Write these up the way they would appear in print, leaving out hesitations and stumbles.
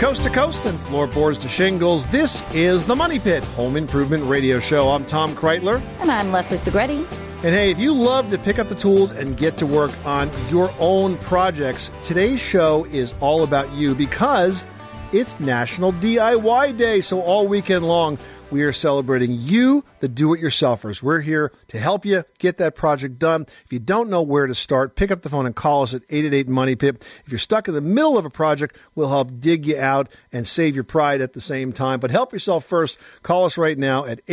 Coast to coast and floorboards to shingles, this is the Money Pit Home Improvement Radio Show. I'm Tom Kreitler. And I'm Leslie Segretti. And hey, if you love to pick up the tools and get to work on your own projects, today's show is all about you because it's National DIY Day. So all weekend long, we are celebrating you, the do-it-yourselfers. We're here to help you get that project done. If you don't know where to start, pick up the phone and call us at 888-MONEY-PIT. If you're stuck in the middle of a project, we'll help dig you out and save your pride at the same time. But help yourself first. Call us right now at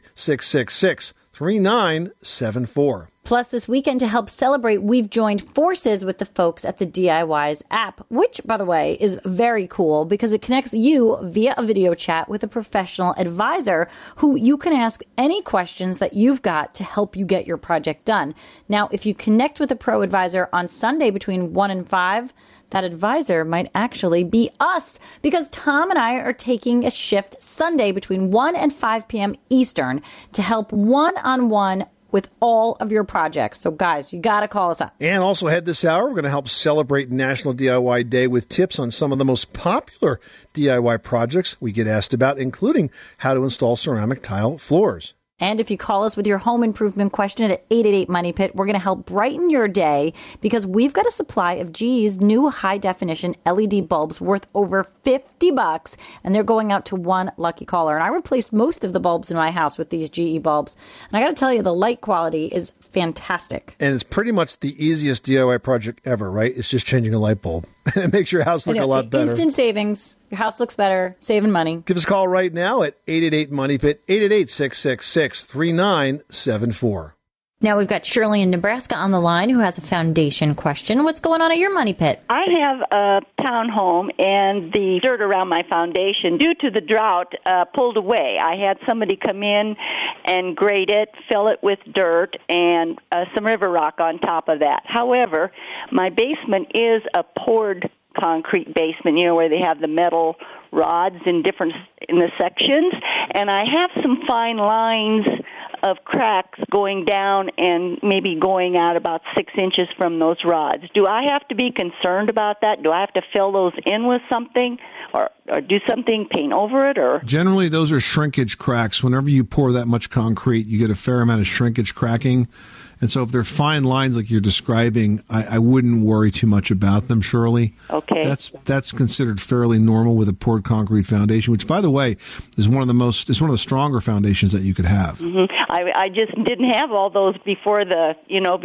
888-666-3974. Plus, this weekend to help celebrate, we've joined forces with the folks at the DIYs app, which, by the way, is very cool because it connects you via a video chat with a professional advisor who you can ask any questions that you've got to help you get your project done. Now, if you connect with a pro advisor on Sunday between 1 and 5, that advisor might actually be us because Tom and I are taking a shift Sunday between 1 and 5 p.m. Eastern to help one-on-one with all of your projects. So, guys, you got to call us up. And also ahead this hour, we're going to help celebrate National DIY Day with tips on some of the most popular DIY projects we get asked about, including how to install ceramic tile floors. And if you call us with your home improvement question at 888-MONEY-PIT, we're going to help brighten your day because we've got a supply of GE's new high-definition LED bulbs worth over $50, and they're going out to one lucky caller. And I replaced most of the bulbs in my house with these GE bulbs. And I got to tell you, the light quality is fantastic. And it's pretty much the easiest DIY project ever, right? It's just changing a light bulb. And it makes your house look a lot better. Instant savings. Your house looks better. Saving money. Give us a call right now at 888-MONEY-PIT, 888-666-3974. Now we've got Shirley in Nebraska on the line who has a foundation question. What's going on at your Money Pit? I have a townhome, and the dirt around my foundation, due to the drought, pulled away. I had somebody come in and grade it, fill it with dirt, and some river rock on top of that. However, my basement is a poured concrete basement, you know, where they have the metal rods in the sections, and I have some fine lines of cracks going down and maybe going out about 6 inches from those rods. Do I have to be concerned about that? Do I have to fill those in with something or do something, paint over it? Or generally, those are shrinkage cracks. Whenever you pour that much concrete, you get a fair amount of shrinkage cracking. And so if they're fine lines like you're describing, I wouldn't worry too much about them, Shirley. Okay. That's considered fairly normal with a poured concrete foundation, which, by the way, is one of the stronger foundations that you could have. Mm-hmm. I just didn't have all those before the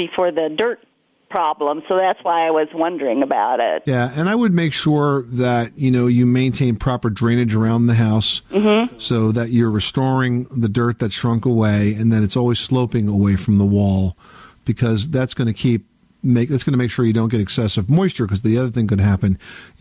dirt problem, so that's why I was wondering about it. Yeah, and I would make sure that, you maintain proper drainage around the house so that you're restoring the dirt that shrunk away and that it's always sloping away from the wall, because that's going to make sure you don't get excessive moisture, because the other thing could happen,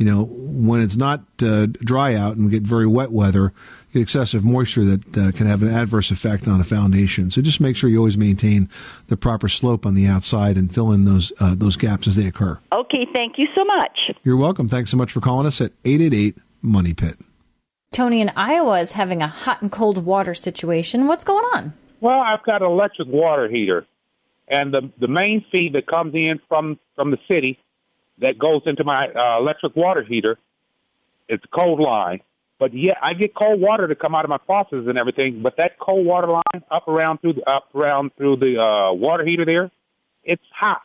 when it's not dry out and we get very wet weather, get excessive moisture that can have an adverse effect on a foundation. So just make sure you always maintain the proper slope on the outside and fill in those gaps as they occur. Okay, thank you so much. You're welcome. Thanks so much for calling us at 888-MONEY-PIT. Tony in Iowa is having a hot and cold water situation. What's going on? Well, I've got an electric water heater. And the main feed that comes in from the city that goes into my electric water heater, it's a cold line. But yeah, I get cold water to come out of my faucets and everything. But that cold water line up around through the water heater there, it's hot.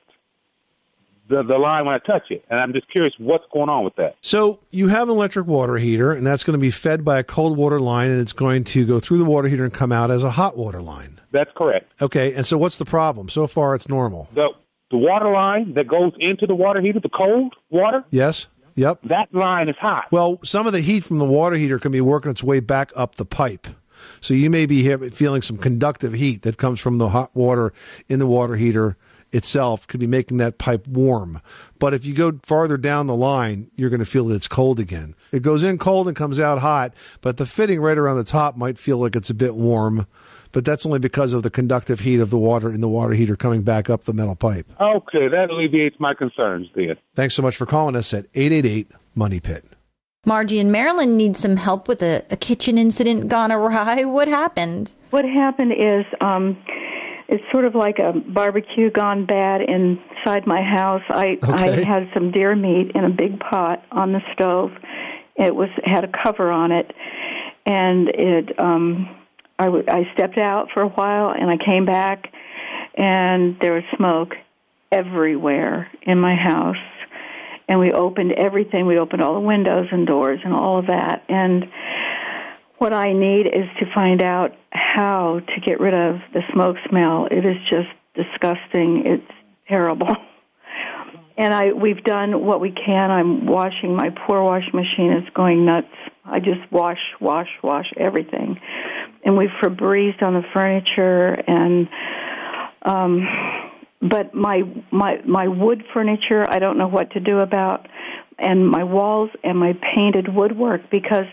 The line when I touch it, and I'm just curious what's going on with that. So you have an electric water heater, and that's going to be fed by a cold water line, and it's going to go through the water heater and come out as a hot water line. That's correct. Okay, and so what's the problem? So far, it's normal. The water line that goes into the water heater, the cold water? Yes. Yep. That line is hot. Well, some of the heat from the water heater can be working its way back up the pipe. So you may be feeling some conductive heat that comes from the hot water in the water heater itself, could be making that pipe warm. But if you go farther down the line, you're going to feel that it's cold again. It goes in cold and comes out hot, but the fitting right around the top might feel like it's a bit warm. But that's only because of the conductive heat of the water in the water heater coming back up the metal pipe. Okay, that alleviates my concerns then. Thanks so much for calling us at 888-MONEY-PIT. Margie in Maryland needs some help with a kitchen incident gone awry. What happened? What happened is it's sort of like a barbecue gone bad inside my house. I had some deer meat in a big pot on the stove, It had a cover on it, and I stepped out for a while, and I came back, and there was smoke everywhere in my house. And we opened everything. We opened all the windows and doors and all of that. And what I need is to find out how to get rid of the smoke smell. It is just disgusting. It's terrible. And we've done what we can. I'm washing. My poor washing machine is going nuts. I just wash everything. And we've Febrezed on the furniture, and but my wood furniture, I don't know what to do about, and my walls and my painted woodwork, because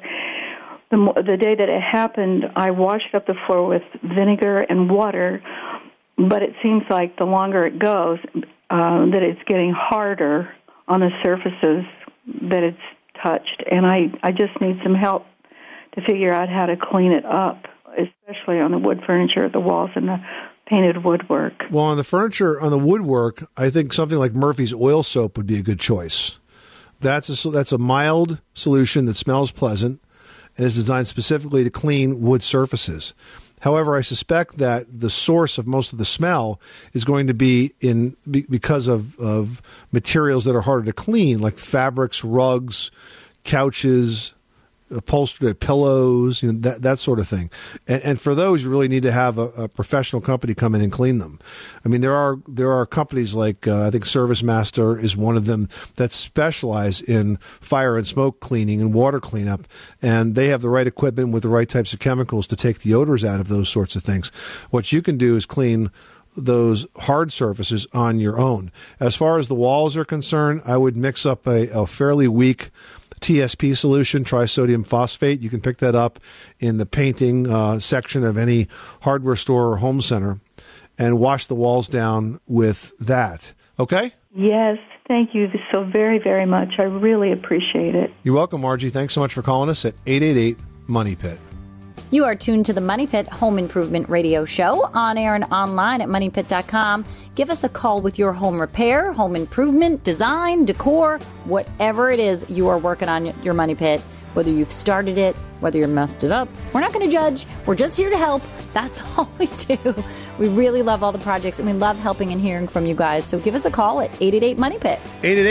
the day that it happened, I washed up the floor with vinegar and water, but it seems like the longer it goes, that it's getting harder on the surfaces that it's touched, and I just need some help to figure out how to clean it up, especially on the wood furniture, the walls, and the painted woodwork. Well, on the furniture, on the woodwork, I think something like Murphy's oil soap would be a good choice. That's a mild solution that smells pleasant and is designed specifically to clean wood surfaces. However, I suspect that the source of most of the smell is going to be because of materials that are harder to clean, like fabrics, rugs, couches, upholstered pillows, that sort of thing. And for those, you really need to have a professional company come in and clean them. I mean, there are companies like I think Service Master is one of them that specialize in fire and smoke cleaning and water cleanup, and they have the right equipment with the right types of chemicals to take the odors out of those sorts of things. What you can do is clean those hard surfaces on your own. As far as the walls are concerned, I would mix up a fairly weak TSP solution, trisodium phosphate. You can pick that up in the painting section of any hardware store or home center and wash the walls down with that. Okay? Yes. Thank you so very, very much. I really appreciate it. You're welcome, Margie. Thanks so much for calling us at 888-MONEY-PIT. You are tuned to the Money Pit Home Improvement Radio Show, on air and online at moneypit.com. Give us a call with your home repair, home improvement, design, decor, whatever it is you are working on your Money Pit. Whether you've started it, whether you've messed it up, we're not going to judge. We're just here to help. That's all we do. We really love all the projects, and we love helping and hearing from you guys. So give us a call at 888-MONEY-PIT.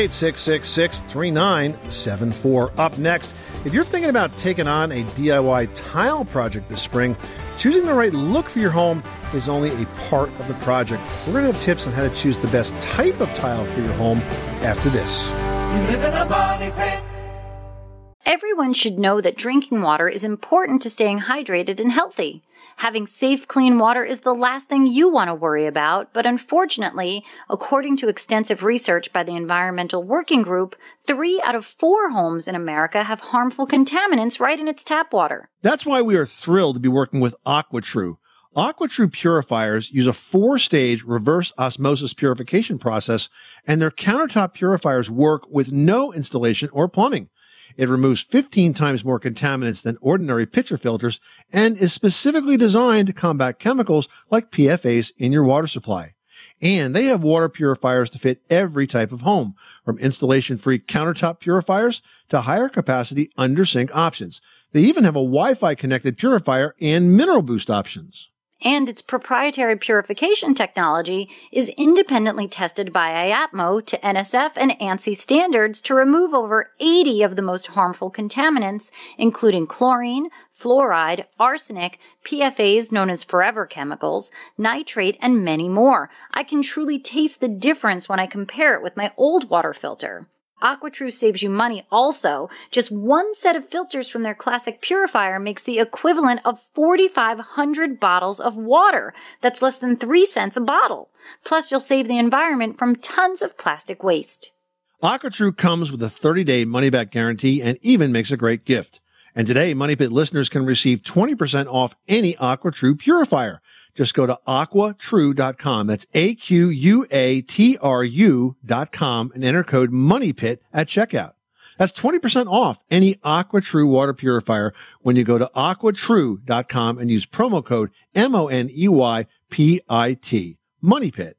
888-666-3974. Up next, if you're thinking about taking on a DIY tile project this spring, choosing the right look for your home is only a part of the project. We're going to have tips on how to choose the best type of tile for your home after this. You live in a money pit. Everyone should know that drinking water is important to staying hydrated and healthy. Having safe, clean water is the last thing you want to worry about, but unfortunately, according to extensive research by the Environmental Working Group, 3 out of 4 homes in America have harmful contaminants right in its tap water. That's why we are thrilled to be working with AquaTrue. AquaTrue purifiers use a 4-stage reverse osmosis purification process, and their countertop purifiers work with no installation or plumbing. It removes 15 times more contaminants than ordinary pitcher filters and is specifically designed to combat chemicals like PFAS in your water supply. And they have water purifiers to fit every type of home, from installation-free countertop purifiers to higher capacity under-sink options. They even have a Wi-Fi connected purifier and mineral boost options. And its proprietary purification technology is independently tested by IAPMO to NSF and ANSI standards to remove over 80 of the most harmful contaminants, including chlorine, fluoride, arsenic, PFAS known as forever chemicals, nitrate, and many more. I can truly taste the difference when I compare it with my old water filter. AquaTrue saves you money also. Just one set of filters from their classic purifier makes the equivalent of 4,500 bottles of water. That's less than 3 cents a bottle. Plus, you'll save the environment from tons of plastic waste. AquaTrue comes with a 30-day money-back guarantee and even makes a great gift. And today, Money Pit listeners can receive 20% off any AquaTrue purifier. Just go to AquaTrue.com. That's AQUATRU.com and enter code MONEYPIT at checkout. That's 20% off any AquaTrue water purifier when you go to AquaTrue.com and use promo code MONEYPIT. Money Pit.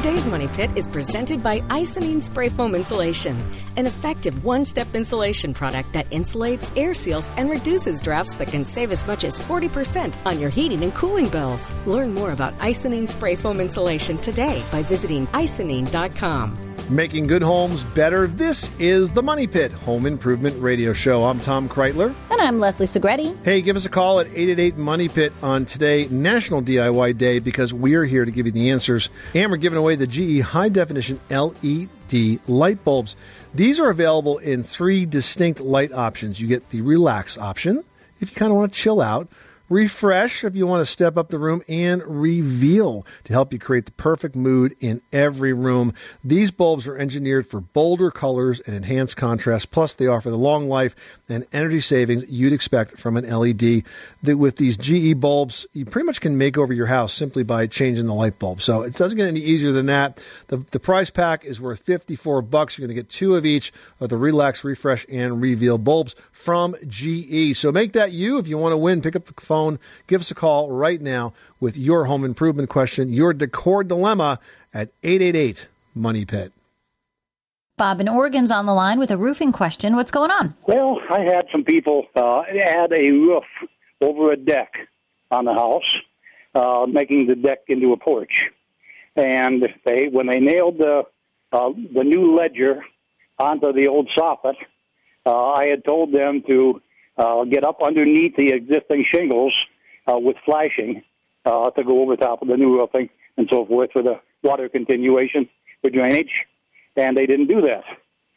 Today's Money Pit is presented by Icynene Spray Foam Insulation, an effective one-step insulation product that insulates, air seals, and reduces drafts that can save as much as 40% on your heating and cooling bills. Learn more about Icynene Spray Foam Insulation today by visiting icynene.com. Making good homes better. This is the Money Pit Home Improvement Radio Show. I'm Tom Kreitler. And I'm Leslie Segretti. Hey, give us a call at 888-MONEY-PIT on today, National DIY Day, because we are here to give you the answers. And we're giving away the GE High Definition LED light bulbs. These are available in 3 distinct light options. You get the relax option if you kind of want to chill out, refresh if you want to step up the room, and reveal to help you create the perfect mood in every room. These bulbs are engineered for bolder colors and enhanced contrast, plus they offer the long life and energy savings you'd expect from an LED. With these GE bulbs, you pretty much can make over your house simply by changing the light bulb. So it doesn't get any easier than that. The price pack is worth $54. You're going to get 2 of each of the Relax, Refresh, and Reveal bulbs from GE. So make that you. If you want to win, pick up the phone. Give us a call right now with your home improvement question, your decor dilemma at 888-MONEY-PIT. Bob in Oregon's on the line with a roofing question. What's going on? Well, I had some people add a roof over a deck on the house, making the deck into a porch. And when they nailed the new ledger onto the old soffit, I had told them to get up underneath the existing shingles with flashing to go over top of the new roofing and so forth for the water continuation for drainage, and they didn't do that.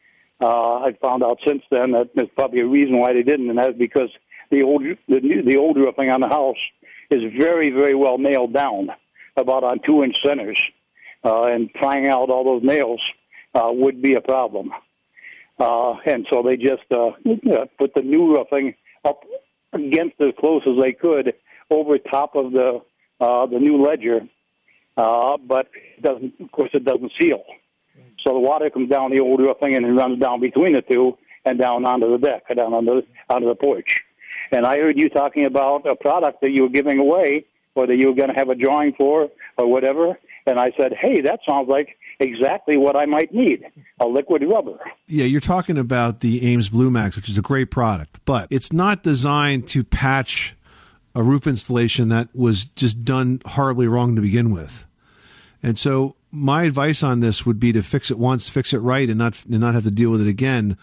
I found out since then that there's probably a reason why they didn't, and that's because the old roofing on the house is very, very well nailed down, about on 2-inch centers, and prying out all those nails would be a problem. And so they just put the new roofing up against as close as they could over top of the new ledger, but it doesn't seal. So the water comes down the old roofing and it runs down between the two and down onto the deck, down onto the porch. And I heard you talking about a product that you were giving away, or that you were going to have a drawing for, or whatever. And I said, hey, that sounds like exactly what I might need, a liquid rubber. Yeah, you're talking about the Ames Blue Max, which is a great product, but it's not designed to patch a roof installation that was just done horribly wrong to begin with. And so my advice on this would be to fix it once, fix it right, and not have to deal with it again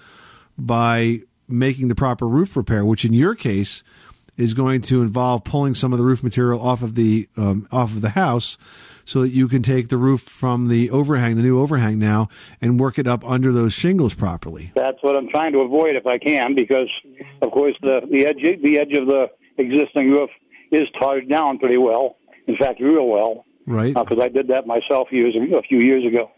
by making the proper roof repair, which in your case is going to involve pulling some of the roof material off of the house, so that you can take the roof from the overhang, the new overhang now, and work it up under those shingles properly. That's what I'm trying to avoid if I can, because of course the edge of the existing roof is tarred down pretty well. In fact, real well. Right. Because I did that myself a few years ago.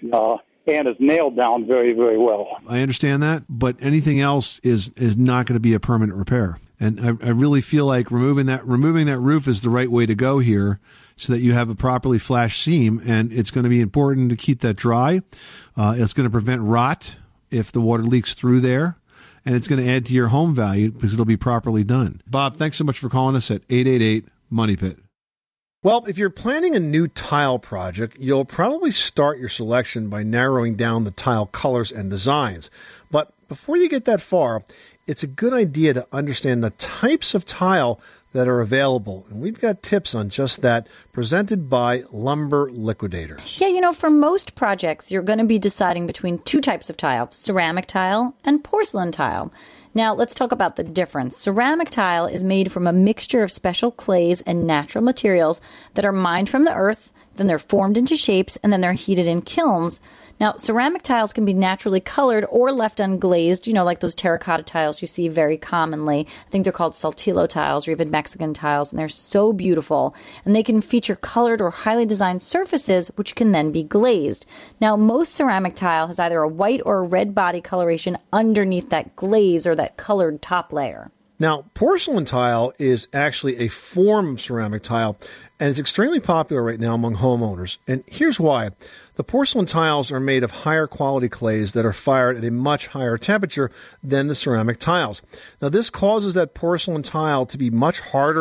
And it's nailed down very, very well. I understand that, but anything else is not going to be a permanent repair. And I really feel like removing that roof is the right way to go here, so that you have a properly flashed seam. And it's going to be important to keep that dry. It's going to prevent rot if the water leaks through there. And it's going to add to your home value because it'll be properly done. Bob, thanks so much for calling us at 888-MONEY-PIT. Well, if you're planning a new tile project, you'll probably start your selection by narrowing down the tile colors and designs. But before you get that far, it's a good idea to understand the types of tile that are available. And we've got tips on just that, presented by Lumber Liquidators. Yeah, for most projects, you're going to be deciding between 2 types of tile, ceramic tile and porcelain tile. Now, let's talk about the difference. Ceramic tile is made from a mixture of special clays and natural materials that are mined from the earth, then they're formed into shapes, and then they're heated in kilns. Now, ceramic tiles can be naturally colored or left unglazed, like those terracotta tiles you see very commonly. I think they're called Saltillo tiles or even Mexican tiles, and they're so beautiful. And they can feature colored or highly designed surfaces, which can then be glazed. Now, most ceramic tile has either a white or a red body coloration underneath that glaze or that colored top layer. Now, porcelain tile is actually a form of ceramic tile, and it's extremely popular right now among homeowners. And here's why. The porcelain tiles are made of higher quality clays that are fired at a much higher temperature than the ceramic tiles. Now, this causes that porcelain tile to be much harder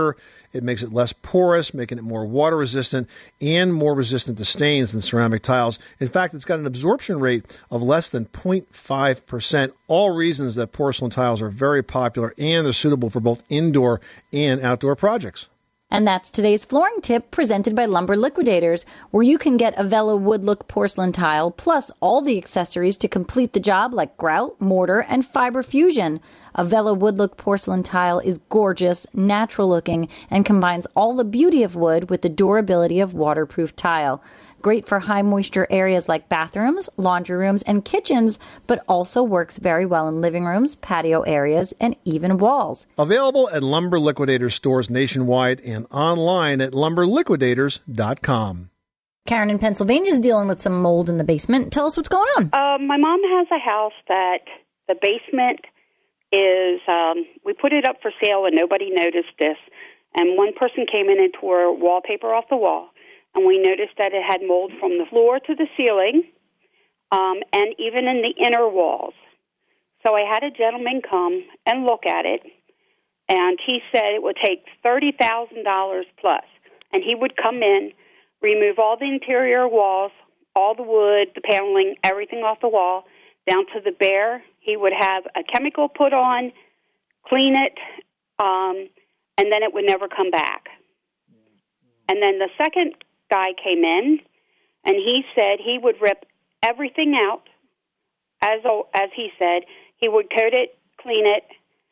It makes it less porous, making it more water resistant and more resistant to stains than ceramic tiles. In fact, it's got an absorption rate of less than 0.5%. All reasons that porcelain tiles are very popular and they're suitable for both indoor and outdoor projects. And that's today's flooring tip presented by Lumber Liquidators, where you can get a Vela wood look porcelain tile plus all the accessories to complete the job like grout, mortar, and fiber fusion. A Vela wood look porcelain tile is gorgeous, natural looking, and combines all the beauty of wood with the durability of waterproof tile. Great for high moisture areas like bathrooms, laundry rooms, and kitchens, but also works very well in living rooms, patio areas, and even walls. Available at Lumber Liquidators stores nationwide and online at lumberliquidators.com. Karen in Pennsylvania is dealing with some mold in the basement. Tell us what's going on. My mom has a house that the basement is, we put it up for sale and nobody noticed this. And one person came in and tore wallpaper off the wall. And we noticed that it had mold from the floor to the ceiling, and even in the inner walls. So I had a gentleman come and look at it, and he said it would take $30,000 plus. And he would come in, remove all the interior walls, all the wood, the paneling, everything off the wall, down to the bare. He would have a chemical put on, clean it, and then it would never come back. And then the second guy came in, and he said he would rip everything out, as he said. He would coat it, clean it,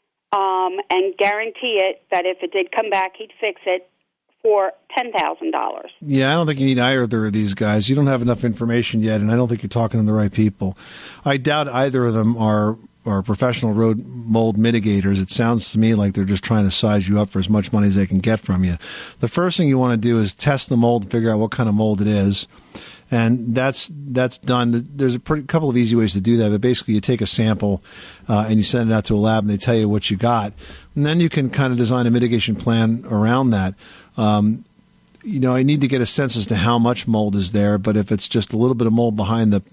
and guarantee it that if it did come back, he'd fix it for $10,000. Yeah, I don't think you need either of these guys. You don't have enough information yet, and I don't think you're talking to the right people. I doubt either of them are professional road mold mitigators. It sounds to me like they're just trying to size you up for as much money as they can get from you. The first thing you want to do is test the mold and figure out what kind of mold it is. And that's done. There's a couple of easy ways to do that, but basically you take a sample and you send it out to a lab and they tell you what you got. And then you can kind of design a mitigation plan around that. I need to get a sense as to how much mold is there, but if it's just a little bit of mold behind the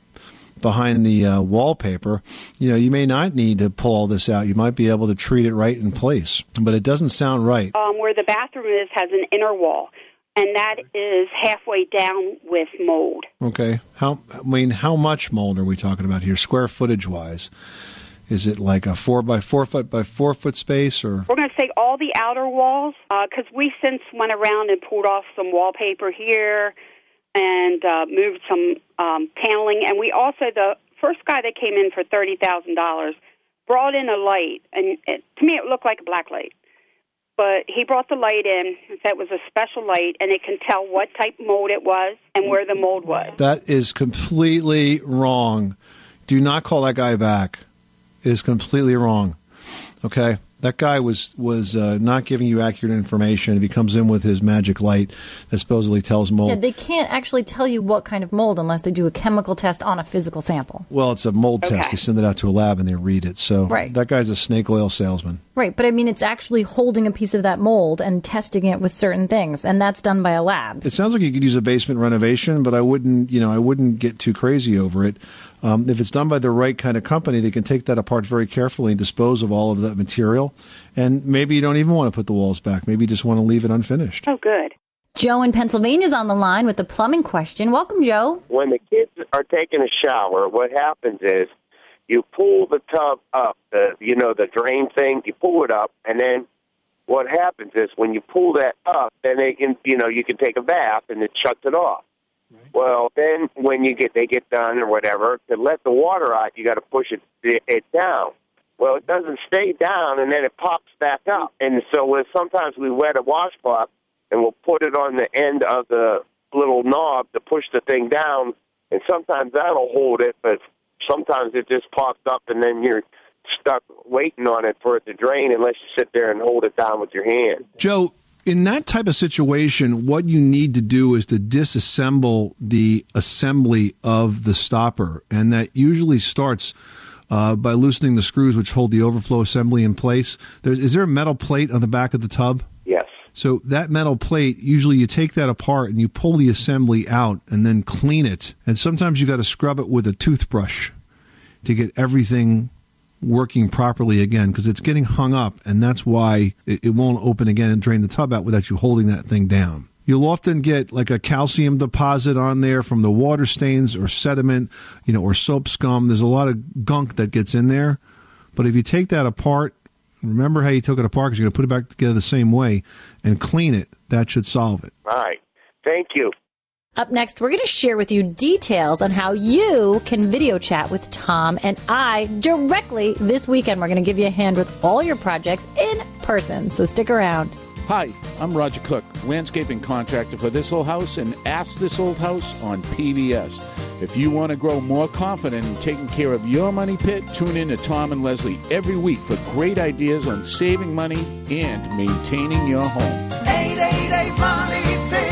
wallpaper, you may not need to pull all this out. You might be able to treat it right in place, but it doesn't sound right. Where the bathroom has an inner wall, and that is halfway down with mold. Okay. How much mold are we talking about here, square footage wise? Is it like a 4 by 4 foot by 4 foot space, or? We're going to say all the outer walls, because we since went around and pulled off some wallpaper here and moved some paneling. And we also, the first guy that came in for $30,000 brought in a light, and to me it looked like a black light. But he brought the light in, that was a special light, and it can tell what type mold it was and where the mold was. That is completely wrong. Do not call that guy back. It is completely wrong. Okay? That guy was not giving you accurate information. He comes in with his magic light that supposedly tells mold. Yeah, they can't actually tell you what kind of mold unless they do a chemical test on a physical sample. Well, it's a mold test. They send it out to a lab and they read it. So That guy's a snake oil salesman. Right, but I mean, it's actually holding a piece of that mold and testing it with certain things, and that's done by a lab. It sounds like you could use a basement renovation, but I wouldn't get too crazy over it. If it's done by the right kind of company, they can take that apart very carefully and dispose of all of that material. And maybe you don't even want to put the walls back. Maybe you just want to leave it unfinished. Oh, good. Joe in Pennsylvania is on the line with the plumbing question. Welcome, Joe. When the kids are taking a shower, what happens is you pull the tub up, the drain thing, you pull it up, and then what happens is when you pull that up, then they can, you can take a bath and it shuts it off. Well, then when they get done or whatever, to let the water out, you got to push it down. Well, it doesn't stay down, and then it pops back up. And so sometimes we wet a washcloth, and we'll put it on the end of the little knob to push the thing down, and sometimes that'll hold it, but sometimes it just pops up, and then you're stuck waiting on it for it to drain unless you sit there and hold it down with your hand. Joe, in that type of situation, what you need to do is to disassemble the assembly of the stopper, and that usually starts by loosening the screws which hold the overflow assembly in place. Is there a metal plate on the back of the tub? Yes. So that metal plate, usually you take that apart and you pull the assembly out and then clean it. And sometimes you got to scrub it with a toothbrush to get everything working properly again, because it's getting hung up, and that's why it won't open again and drain the tub out without you holding that thing down. You'll often get like a calcium deposit on there from the water stains or sediment, or soap scum. There's a lot of gunk that gets in there. But if you take that apart, remember how you took it apart, because you're going to put it back together the same way, and clean it, that should solve it. All right. Thank you. Up next, we're going to share with you details on how you can video chat with Tom and I directly this weekend. We're going to give you a hand with all your projects in person, so stick around. Hi, I'm Roger Cook, landscaping contractor for This Old House and Ask This Old House on PBS. If you want to grow more confident in taking care of your money pit, tune in to Tom and Leslie every week for great ideas on saving money and maintaining your home. 888 Money Pit.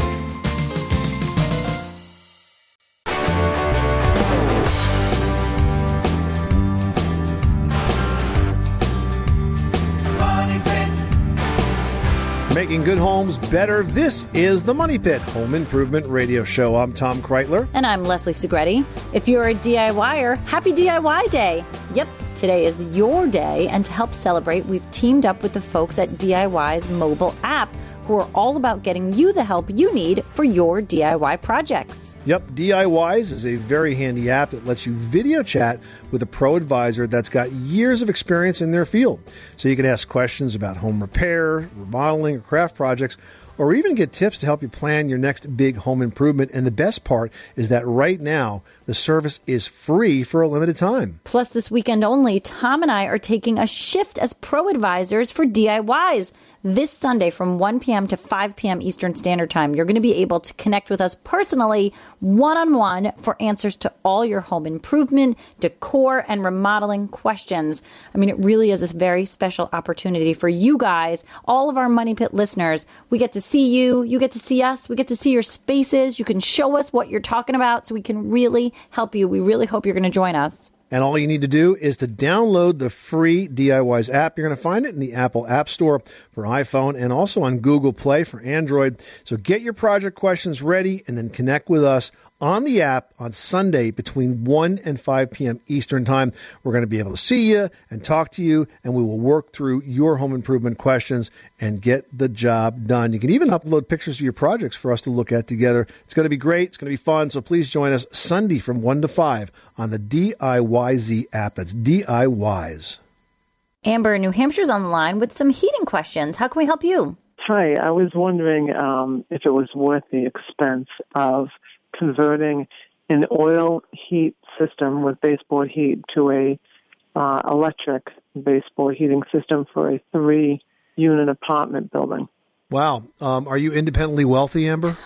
Making good homes better. This is the Money Pit Home Improvement Radio Show. I'm Tom Kreitler. And I'm Leslie Segretti. If you're a DIYer, happy DIY Day. Yep, today is your day. And to help celebrate, we've teamed up with the folks at DIY's mobile app, who are all about getting you the help you need for your DIY projects. Yep, DIYs is a very handy app that lets you video chat with a pro advisor that's got years of experience in their field. So you can ask questions about home repair, remodeling, or craft projects, or even get tips to help you plan your next big home improvement. And the best part is that right now, the service is free for a limited time. Plus, this weekend only, Tom and I are taking a shift as pro advisors for DIYs. This Sunday from 1 p.m. to 5 p.m. Eastern Standard Time, you're going to be able to connect with us personally, one-on-one, for answers to all your home improvement, decor, and remodeling questions. I mean, it really is a very special opportunity for you guys, all of our Money Pit listeners. We get to see you, you get to see us, we get to see your spaces. You can show us what you're talking about so we can really help you. We really hope you're going to join us. And all you need to do is to download the free DIYs app. You're going to find it in the Apple App Store for iPhone and also on Google Play for Android. So get your project questions ready and then connect with us on the app on Sunday between 1 and 5 p.m. Eastern Time. We're going to be able to see you and talk to you, and we will work through your home improvement questions and get the job done. You can even upload pictures of your projects for us to look at together. It's going to be great. It's going to be fun. So please join us Sunday from 1 to 5 on the DIYZ app. That's DIYs. Amber in New Hampshire's on the line with some heating questions. How can we help you? Hi, I was wondering if it was worth the expense of converting an oil heat system with baseboard heat to a electric baseboard heating system for a 3-unit apartment building. Wow. Are you independently wealthy, Amber?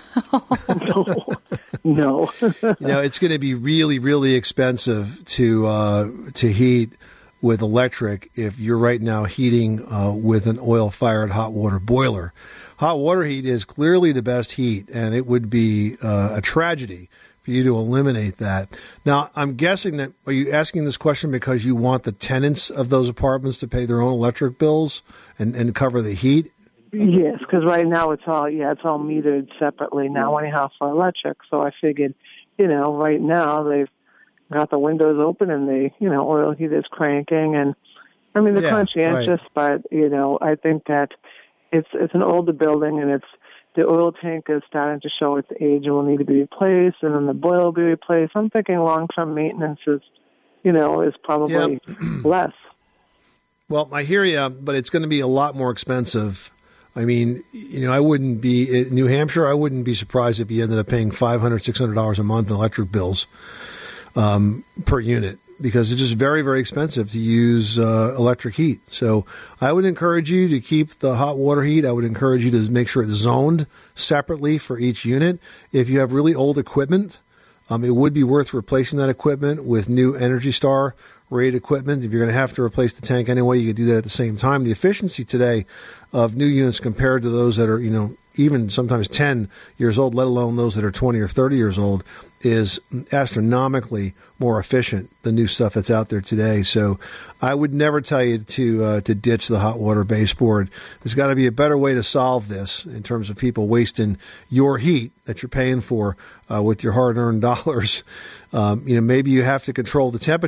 No. It's going to be really, really expensive to heat with electric if you're right now heating with an oil-fired hot water boiler. Hot water heat is clearly the best heat, and it would be a tragedy for you to eliminate that. Now, I'm guessing that, are you asking this question because you want the tenants of those apartments to pay their own electric bills and cover the heat? Yes, because right now it's all metered separately now anyhow for electric. So I figured, right now they've got the windows open and the, oil heater's cranking. And, I mean, they're conscientious, right. But, I think that it's an older building and the oil tank is starting to show its age and will need to be replaced, and then the boiler will be replaced. I'm thinking long-term maintenance is probably less. Well, I hear you, but it's going to be a lot more expensive. I mean, I wouldn't be in New Hampshire. I wouldn't be surprised if you ended up paying $500, $600 a month in electric bills per unit, because it's just very, very expensive to use electric heat. So I would encourage you to keep the hot water heat. I would encourage you to make sure it's zoned separately for each unit. If you have really old equipment, it would be worth replacing that equipment with new Energy Star rated equipment. If you're going to have to replace the tank anyway, you could do that at the same time. The efficiency today of new units compared to those that are, even sometimes 10 years old, let alone those that are 20 or 30 years old, is astronomically more efficient, the new stuff that's out there today. So I would never tell you to ditch the hot water baseboard. There's got to be a better way to solve this in terms of people wasting your heat that you're paying for with your hard-earned dollars. Maybe you have to control the temperature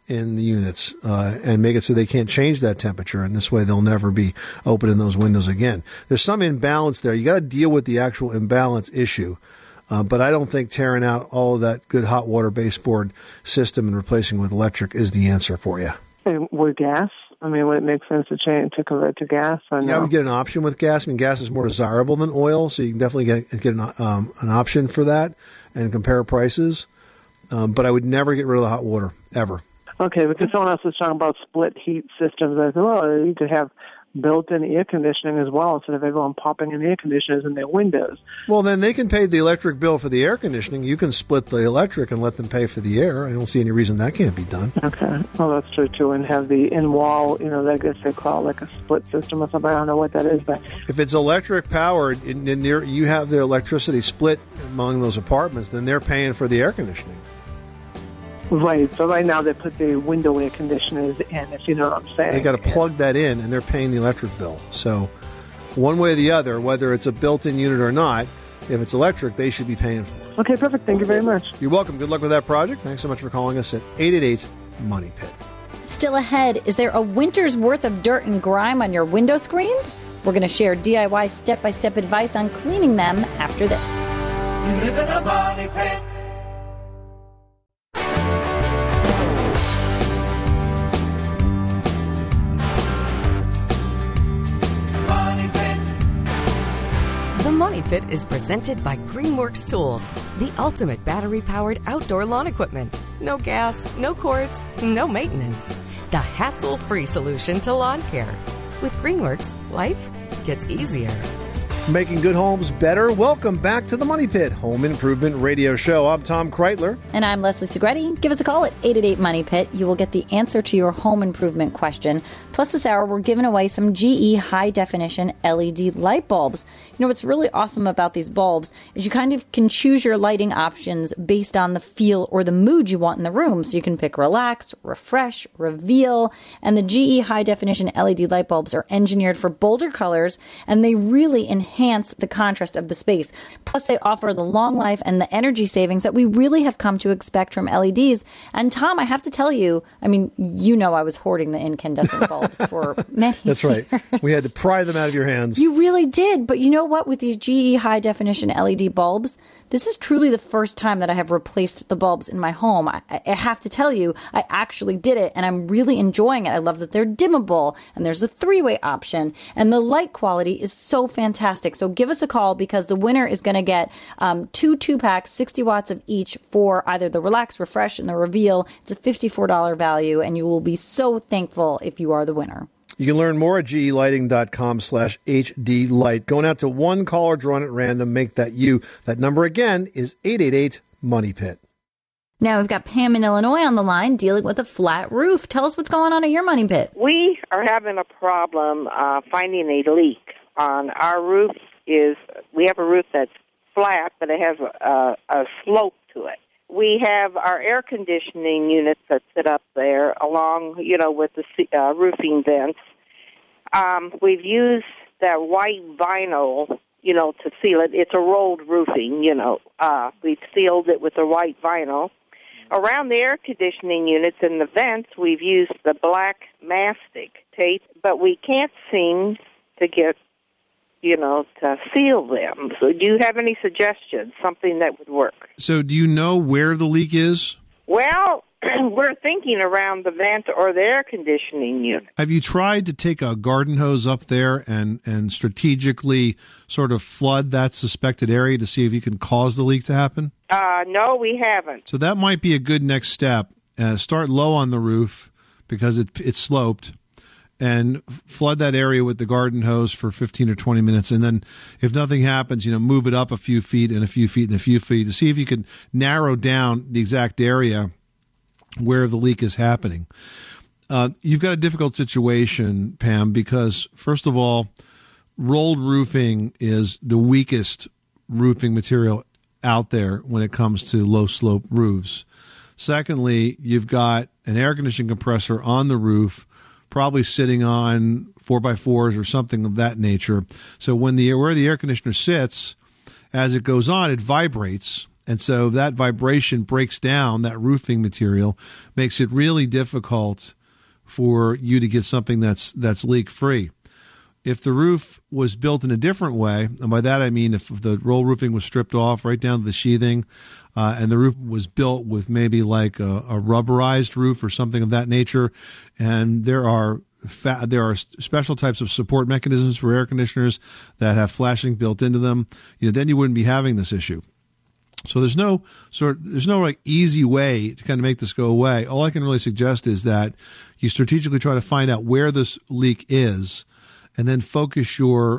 in the units and make it so they can't change that temperature, and this way they'll never be opening those windows again. There's some imbalance there. You got to deal with the actual imbalance issue, but I don't think tearing out all of that good hot water baseboard system and replacing with electric is the answer for you. And with gas? I mean, would it make sense to convert to gas? Or no? Yeah, I would get an option with gas. I mean, gas is more desirable than oil, so you can definitely get an option for that and compare prices. But I would never get rid of the hot water, ever. Okay, because someone else was talking about split heat systems. I thought, well, you could have built-in air conditioning as well instead of everyone popping in air conditioners in their windows. Well, then they can pay the electric bill for the air conditioning. You can split the electric and let them pay for the air. I don't see any reason that can't be done. Okay. Well, that's true, too. And have the in-wall, I guess they call it like a split system or something. I don't know what that is. But if it's electric powered and you have the electricity split among those apartments, then they're paying for the air conditioning. Right. So right now they put the window air conditioners in, if you know what I'm saying. They got to plug that in, and they're paying the electric bill. So one way or the other, whether it's a built-in unit or not, if it's electric, they should be paying for it. Okay, perfect. Thank you very much. You're welcome. Good luck with that project. Thanks so much for calling us at 888-MONEY-PIT. Still ahead, is there a winter's worth of dirt and grime on your window screens? We're going to share DIY step-by-step advice on cleaning them after this. You live in a money pit. The Money Pit is presented by Greenworks Tools, the ultimate battery-powered outdoor lawn equipment. No gas, no cords, no maintenance. The hassle-free solution to lawn care. With Greenworks, life gets easier. Making good homes better. Welcome back to the Money Pit Home Improvement Radio Show. I'm Tom Kreitler. And I'm Leslie Segretti. Give us a call at 888-MONEY-PIT. You will get the answer to your home improvement question. Plus this hour, we're giving away some GE high-definition LED light bulbs. What's really awesome about these bulbs is you kind of can choose your lighting options based on the feel or the mood you want in the room. So you can pick relax, refresh, reveal. And the GE high-definition LED light bulbs are engineered for bolder colors, and they really enhance the contrast of the space. Plus, they offer the long life and the energy savings that we really have come to expect from LEDs. And Tom, I have to tell you, I was hoarding the incandescent bulbs for many That's right. years. We had to pry them out of your hands. You really did. But you know what? With these GE high definition LED bulbs, this is truly the first time that I have replaced the bulbs in my home. I have to tell you, I actually did it, and I'm really enjoying it. I love that they're dimmable, and there's a three-way option, and the light quality is so fantastic. So give us a call, because the winner is going to get two packs, 60 watts of each, for either the Relax, Refresh, and the Reveal. It's a $54 value, and you will be so thankful if you are the winner. You can learn more at GElighting.com/HDLight. Going out to one caller drawn at random. Make that you. That number again is 888-MONEY-PIT. Now we've got Pam in Illinois on the line dealing with a flat roof. Tell us what's going on at your Money Pit. We are having a problem finding a leak on our roof. We have a roof that's flat, but it has a slope to it. We have our air conditioning units that sit up there along, with the roofing vents. We've used that white vinyl, to seal it. It's a rolled roofing, We've sealed it with the white vinyl. Around the air conditioning units and the vents, we've used the black mastic tape, but we can't seem to get to seal them. So do you have any suggestions, something that would work? So do you know where the leak is? Well, we're thinking around the vent or the air conditioning unit. Have you tried to take a garden hose up there and strategically sort of flood that suspected area to see if you can cause the leak to happen? No, we haven't. So that might be a good next step. Start low on the roof because it's sloped, and flood that area with the garden hose for 15 or 20 minutes. And then if nothing happens, move it up a few feet and a few feet and a few feet to see if you can narrow down the exact area where the leak is happening. You've got a difficult situation, Pam, because first of all, rolled roofing is the weakest roofing material out there when it comes to low slope roofs. Secondly, you've got an air conditioning compressor on the roof, probably sitting on 4x4s or something of that nature. So where the air conditioner sits, as it goes on, it vibrates, And so that vibration breaks down that roofing material, makes it really difficult for you to get something that's leak free. If the roof was built in a different way, and by that I mean if the roll roofing was stripped off right down to the sheathing, and the roof was built with maybe like a rubberized roof or something of that nature, and there are special types of support mechanisms for air conditioners that have flashing built into them, then you wouldn't be having this issue. So there's no like easy way to kind of make this go away. All I can really suggest is that you strategically try to find out where this leak is, and then focus your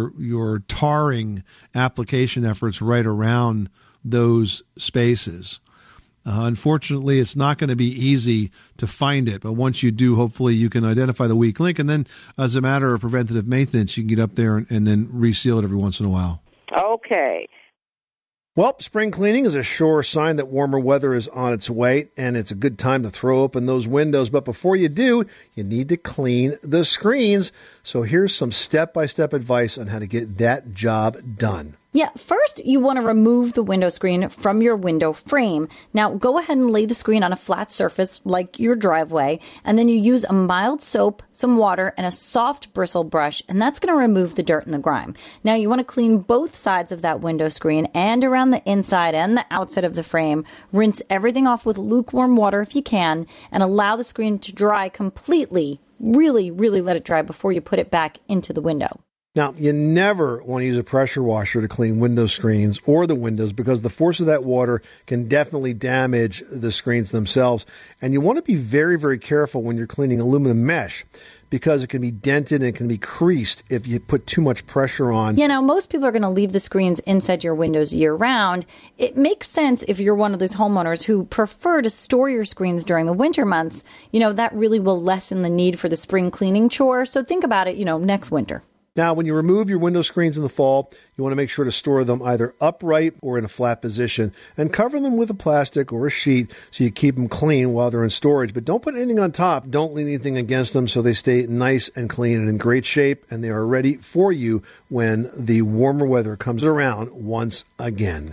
tarring application efforts right around those spaces. Unfortunately, it's not going to be easy to find it, but once you do, hopefully you can identify the weak link, and then as a matter of preventative maintenance, you can get up there and then reseal it every once in a while. Okay. Well, spring cleaning is a sure sign that warmer weather is on its way, and it's a good time to throw open those windows. But before you do, you need to clean the screens. So here's some step-by-step advice on how to get that job done. Yeah, first you want to remove the window screen from your window frame. Now go ahead and lay the screen on a flat surface like your driveway, and then you use a mild soap, some water, and a soft bristle brush, and that's going to remove the dirt and the grime. Now you want to clean both sides of that window screen and around the inside and the outside of the frame. Rinse everything off with lukewarm water if you can, and allow the screen to dry completely. Really, really let it dry before you put it back into the window. Now, you never want to use a pressure washer to clean window screens or the windows because the force of that water can definitely damage the screens themselves. And you want to be very, very careful when you're cleaning aluminum mesh because it can be dented and it can be creased if you put too much pressure on. Now, most people are going to leave the screens inside your windows year-round. It makes sense if you're one of those homeowners who prefer to store your screens during the winter months. That really will lessen the need for the spring cleaning chore. So think about it, next winter. Now, when you remove your window screens in the fall, you want to make sure to store them either upright or in a flat position and cover them with a plastic or a sheet so you keep them clean while they're in storage. But don't put anything on top. Don't lean anything against them so they stay nice and clean and in great shape, and they are ready for you when the warmer weather comes around once again.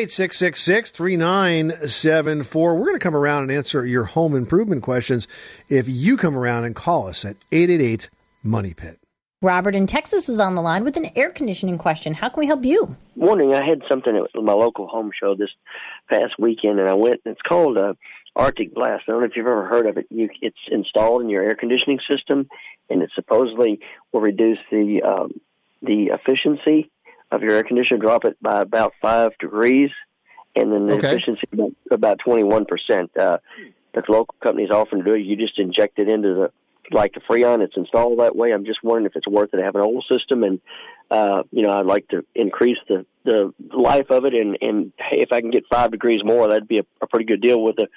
888-666-3974. We're going to come around and answer your home improvement questions if you come around and call us at 888-MONEY-PIT. Robert in Texas is on the line with an air conditioning question. How can we help you? Morning. I had something at my local home show this past weekend, and I went, and it's called Arctic Blast. I don't know if you've ever heard of it. It's installed in your air conditioning system, and it supposedly will reduce the efficiency of your air conditioner, drop it by about 5 degrees, and then the efficiency about 21%. The local company's offering to do it. You just inject it into the Freon. It's installed that way. I'm just wondering if it's worth it to have an old system, and I'd like to increase the life of it, and if I can get 5 degrees more, that'd be a pretty good deal with the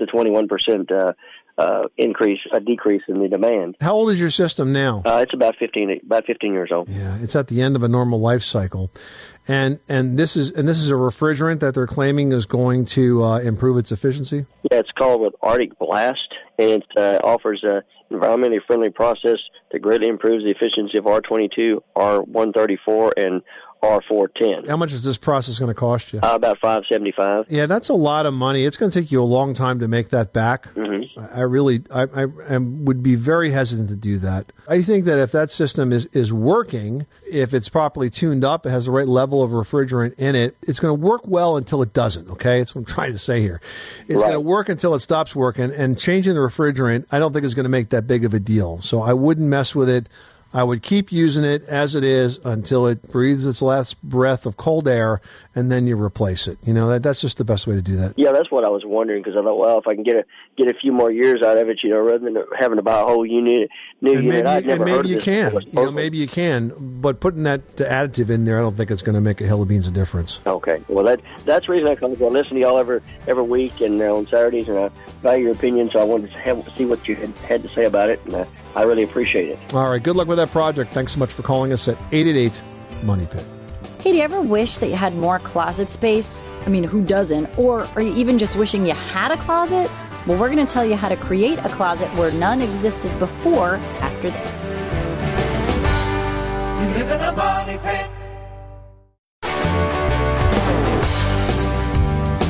21% decrease in the demand. How old is your system now? It's about 15 years old. Yeah, it's at the end of a normal life cycle, and this is a refrigerant that they're claiming is going to improve its efficiency. Yeah, it's called Arctic Blast, and it offers a environmentally friendly process that greatly improves the efficiency of R22, R134, and R410. How much is this process going to cost you? About $575. Yeah, that's a lot of money. It's going to take you a long time to make that back. Mm-hmm. I would be very hesitant to do that. I think that if that system is working, if it's properly tuned up, it has the right level of refrigerant in it, it's going to work well until it doesn't, okay? That's what I'm trying to say here. It's going to work until it stops working, and changing the refrigerant I don't think is going to make that big of a deal. So I wouldn't mess with it. I would keep using it as it is until it breathes its last breath of cold air, and then you replace it. That's just the best way to do that. Yeah, that's what I was wondering, because I thought, well, if I can get a few more years out of it, rather than having to buy a whole new unit. I'd never heard of this. Maybe you can, but putting that additive in there, I don't think it's going to make a hill of beans of difference. Okay, well that's the reason I come. I listen to y'all every week and on Saturdays, and I value your opinion, so I wanted to see what you had to say about it, and I really appreciate it. All right, good luck with that project. Thanks so much for calling us at 888-MONEY-PIT. Hey, do you ever wish that you had more closet space? I mean, who doesn't? Or are you even just wishing you had a closet? Well, we're going to tell you how to create a closet where none existed before after this. You live in a money pit.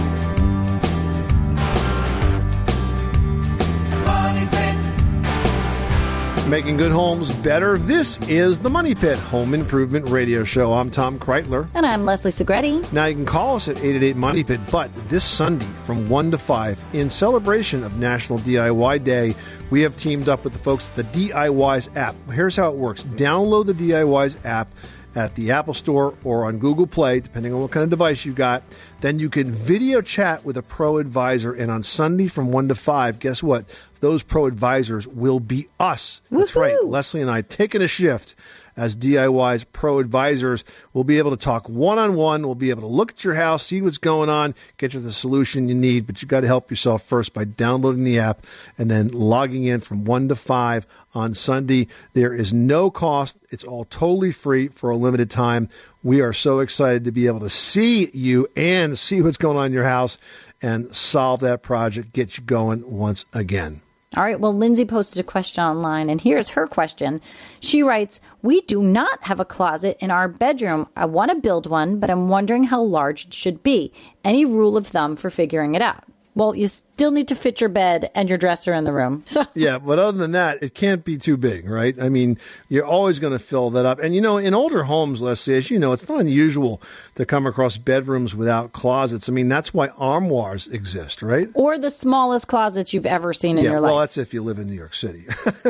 Making good homes better. This is the Money Pit Home Improvement Radio Show. I'm Tom Kreitler. And I'm Leslie Segretti. Now, you can call us at 888-MONEY-PIT, but this Sunday from 1 to 5, in celebration of National DIY Day, we have teamed up with the folks at the DIYs app. Here's how it works. Download the DIYs app at the Apple Store or on Google Play, depending on what kind of device you've got. Then you can video chat with a pro advisor. And on Sunday from 1 to 5, guess what? Those pro advisors will be us. Woo-hoo! That's right. Leslie and I taking a shift as DIY's pro advisors. We'll be able to talk one-on-one. We'll be able to look at your house, see what's going on, get you the solution you need. But you got to help yourself first by downloading the app and then logging in from 1 to 5 on Sunday. There is no cost. It's all totally free for a limited time. We are so excited to be able to see you and see what's going on in your house and solve that project, get you going once again. All right. Well, Lindsay posted a question online, and here's her question. She writes, we do not have a closet in our bedroom. I want to build one, but I'm wondering how large it should be. Any rule of thumb for figuring it out? Well, you still need to fit your bed and your dresser in the room. So. Yeah, but other than that, it can't be too big, right? I mean, you're always going to fill that up. And, you know, in older homes, Leslie, as you know, it's not unusual to come across bedrooms without closets. I mean, that's why armoires exist, right? Or the smallest closets you've ever seen in your life. Well, that's if you live in New York City.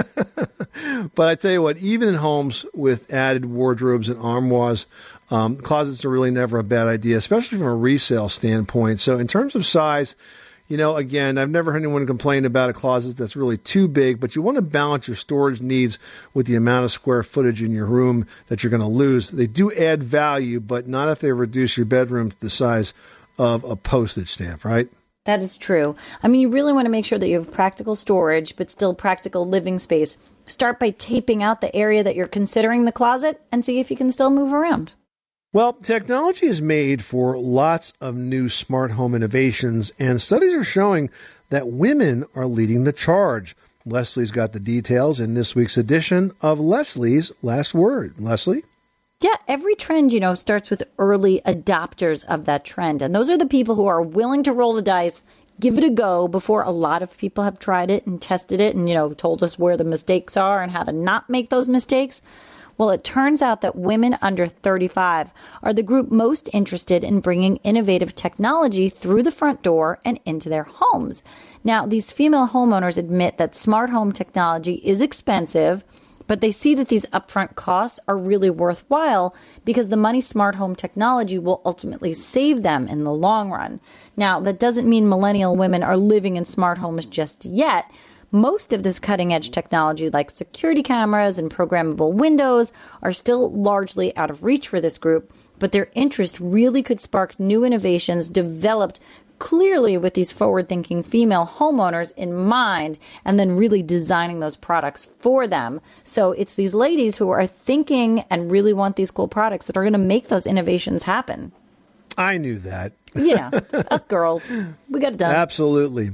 But I tell you what, even in homes with added wardrobes and armoires, closets are really never a bad idea, especially from a resale standpoint. So in terms of size, you know, again, I've never heard anyone complain about a closet that's really too big, but you want to balance your storage needs with the amount of square footage in your room that you're going to lose. They do add value, but not if they reduce your bedroom to the size of a postage stamp, right? That is true. I mean, you really want to make sure that you have practical storage, but still practical living space. Start by taping out the area that you're considering the closet and see if you can still move around. Well, technology is made for lots of new smart home innovations, and studies are showing that women are leading the charge. Leslie's got the details in this week's edition of Leslie's Last Word. Leslie? Yeah, every trend, you know, starts with early adopters of that trend. And those are the people who are willing to roll the dice, give it a go before a lot of people have tried it and tested it and, you know, told us where the mistakes are and how to not make those mistakes. Well, it turns out that women under 35 are the group most interested in bringing innovative technology through the front door and into their homes. Now, these female homeowners admit that smart home technology is expensive, but they see that these upfront costs are really worthwhile because the money smart home technology will ultimately save them in the long run. Now, that doesn't mean millennial women are living in smart homes just yet. Most of this cutting-edge technology, like security cameras and programmable windows, are still largely out of reach for this group, but their interest really could spark new innovations developed clearly with these forward-thinking female homeowners in mind, and then really designing those products for them. So it's these ladies who are thinking and really want these cool products that are going to make those innovations happen. I knew that. Yeah, us girls, we got it done. Absolutely.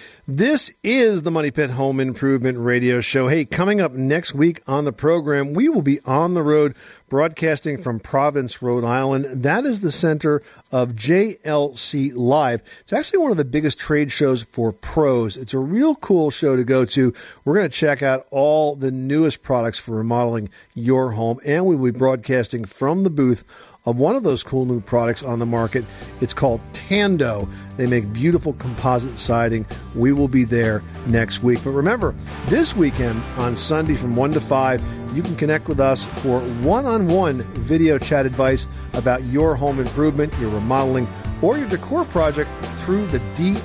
This is the Money Pit Home Improvement Radio Show. Hey, coming up next week on the program, we will be on the road broadcasting from Providence, Rhode Island. That is the center of JLC Live. It's actually one of the biggest trade shows for pros. It's a real cool show to go to. We're going to check out all the newest products for remodeling your home, and we will be broadcasting from the booth of one of those cool new products on the market. It's called Tando. They make beautiful composite siding. We will be there next week. But remember, this weekend on Sunday from 1 to 5, you can connect with us for one-on-one video chat advice about your home improvement, your remodeling, or your decor project through the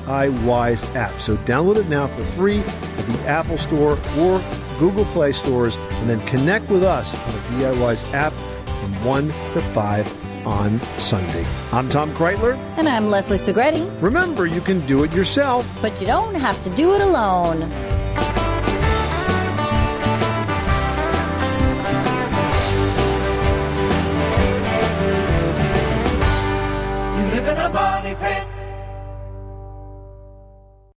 DIYs app. So download it now for free at the Apple Store or Google Play stores, and then connect with us on the DIYs app from 1 to 5 on Sunday. I'm Tom Kreitler. And I'm Leslie Segretti. Remember, you can do it yourself, but you don't have to do it alone.